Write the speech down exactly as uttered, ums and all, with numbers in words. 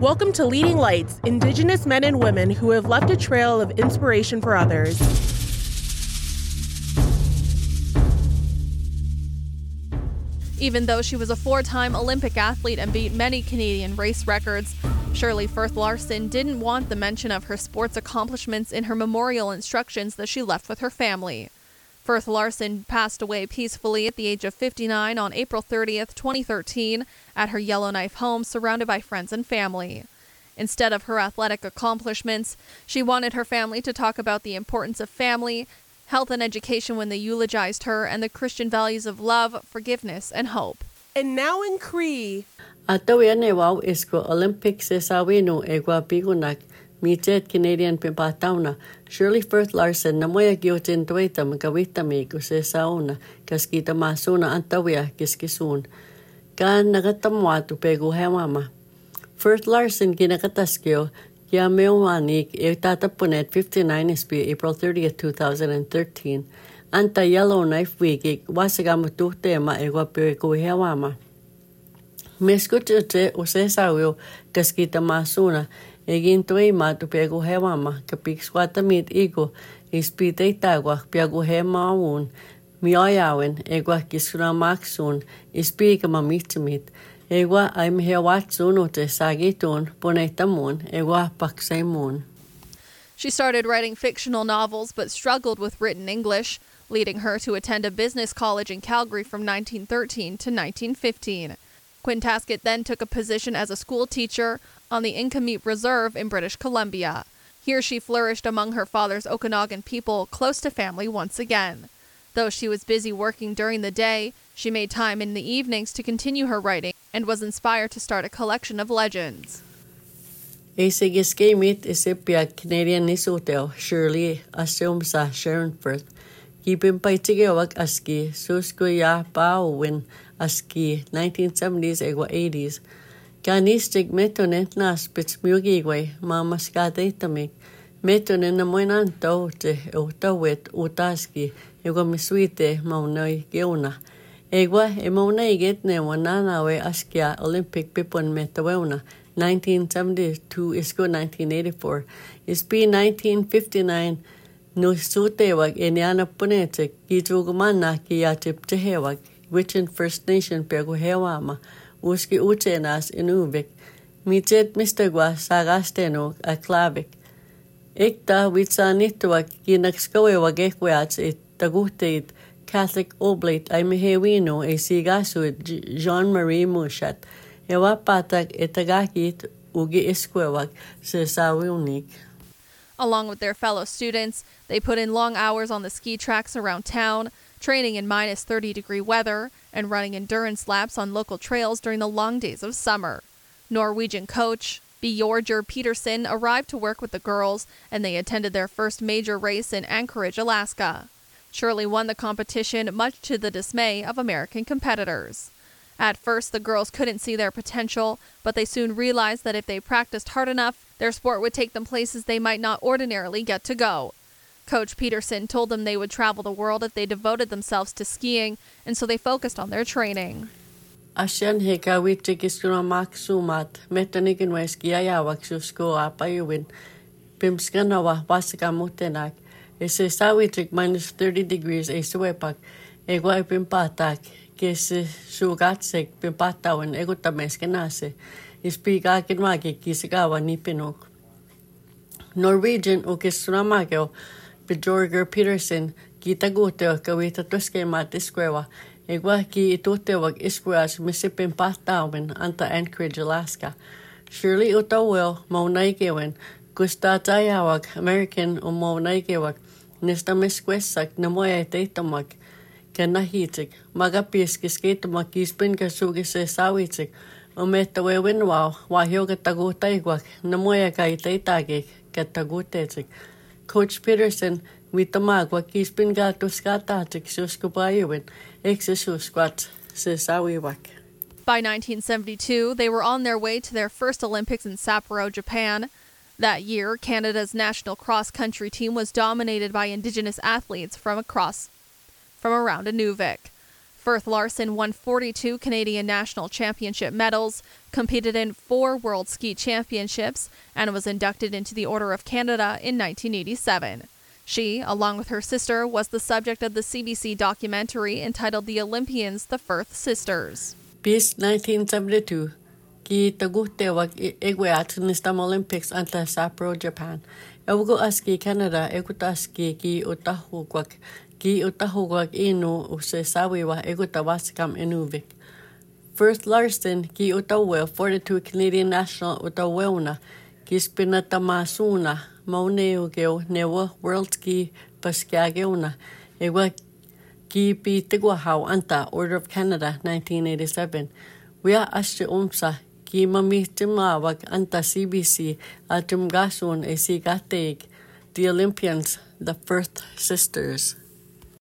Welcome to Leading Lights, Indigenous men and women who have left a trail of inspiration for others. Even though she was a four-time Olympic athlete and beat many Canadian race records, Shirley Firth Larson didn't want the mention of her sports accomplishments in her memorial instructions that she left with her family. Firth Larson passed away peacefully at the age of fifty-nine on April thirtieth, twenty thirteen, at her Yellowknife home surrounded by friends and family. Instead of her athletic accomplishments, she wanted her family to talk about the importance of family, health and education when they eulogized her, and the Christian values of love, forgiveness, and hope. And now in Cree. Atawia ne wau isko Olympic se sawinu egwa bigunak mitet Canadian pimpatauna Shirley Firth Larson na moya giotin tueta magawitami ko se sauna kaskita masuna antawia kiskisun kan nagatamwatu pegu hewama Firth Larson kinakataskyo kya mewanik e tatapunet fifty-nine S P April thirtieth, two thousand thirteen anta Yellowknife week wasagamutu tema egwa pegu hewama Meskutte usesawio kaskita masuna egin toi matu pegu hewama kapik swatamit ego ispite tagwa pegu hemaun miayawen egwa kisuna maksun ispika mamitimit egwa aim hewatsun ute sagitun ponetamun egwa paksaimun. She started writing fictional novels but struggled with written English, leading her to attend a business college in Calgary from nineteen thirteen to nineteen fifteen. Quintasket then took a position as a school teacher on the Inkameep Reserve in British Columbia. Here she flourished among her father's Okanagan people, close to family once again. Though she was busy working during the day, she made time in the evenings to continue her writing and was inspired to start a collection of legends. Esigiskemit isipia Canadian nisuteo Shirley asumsa Sharon Firth. Kipin paitigewak aski suskuya paowin aski nineteen seventies egwa eighties. Kanistig metonet nas pits mugigwe mamaskate tamik. Metonen na moinanto te utawet utaski egwa miswite maunoi geuna. Egwa e maunai getne wananawe askia Olympic pipon metaweuna nineteen seventy-two isko nineteen eighty-four. Ispi nineteen fifty-nine no sutewag eniana punetek gitugumana kiyatip tehewag Wichin First Nation pegu hewama uski utenas inuvik mitet mistagwa sagasteno aklavik ikta witsanitwag kinakskawewag ekwats it tagutit Catholic Oblate ay mehewino e sigasud Jean-Marie Mushat ewa patak etagakit ugi iskwewag sa sawiunik. Along with their fellow students, they put in long hours on the ski tracks around town, training in minus thirty degree weather, and running endurance laps on local trails during the long days of summer. Norwegian coach Bjorger Peterson arrived to work with the girls, and they attended their first major race in Anchorage, Alaska. Shirley won the competition, much to the dismay of American competitors. At first, the girls couldn't see their potential, but they soon realized that if they practiced hard enough, their sport would take them places they might not ordinarily get to go. Coach Peterson told them they would travel the world if they devoted themselves to skiing, and so they focused on their training. Asian hekawitikisuna maksumat metanikin weskiayawak susko apayuwin pimskanawa wasakamutenak ese sawitik minus thirty degrees e suepak egwa pimpatak kese sugatsek pimpatawan egutameskenase ispika kinwagi kisagawa ni pinok. Norwegian ukisunamakeo Bjorger Peterson kitaguteo kawita tuske mat iskwewa egwa ki itutewag iskweas misipin patawan anta Anchorage, Alaska. Shirley utawel maunaigewen gustatayawag American o maunaigewa nesta mesquesak na moya teitamag kanahitik magapis kiskitamak kispin kasugi se sawitik o metawewin wow wahyo katagutaygwak na moya kay teitagik katagutetik. Coach Peterson witamagwa kispin gatus katatik suskubayuwin exisuskwat se sawiwak. By nineteen seventy-two, they were on their way to their first Olympics in Sapporo, Japan. That year, Canada's national cross-country team was dominated by Indigenous athletes from across, from around Inuvik. Firth Larson won forty-two Canadian National Championship medals, competed in four World Ski Championships, and was inducted into the Order of Canada in nineteen eighty-seven. She, along with her sister, was the subject of the C B C documentary entitled The Olympians, the Firth Sisters. Bis nineteen seventy-two, ki tagutewag egweat nistam Olympics anta Sapporo, Japan. Ewago aski Canada egutaski ki utahugwag ki utahugwag inu usesawiwa egutawaskam inuvik. Firth Larson ki utawe forty-two Canadian National utawewna ki spinatamasuna mauneugeo newa World Ski paskiageuna ewa ki pi tigwahau anta Order of Canada nineteen eighty-seven. Wia ashe umsa ki mamitimawag anta C B C atumgasun e sigateg, the Olympians, the Firth Sisters.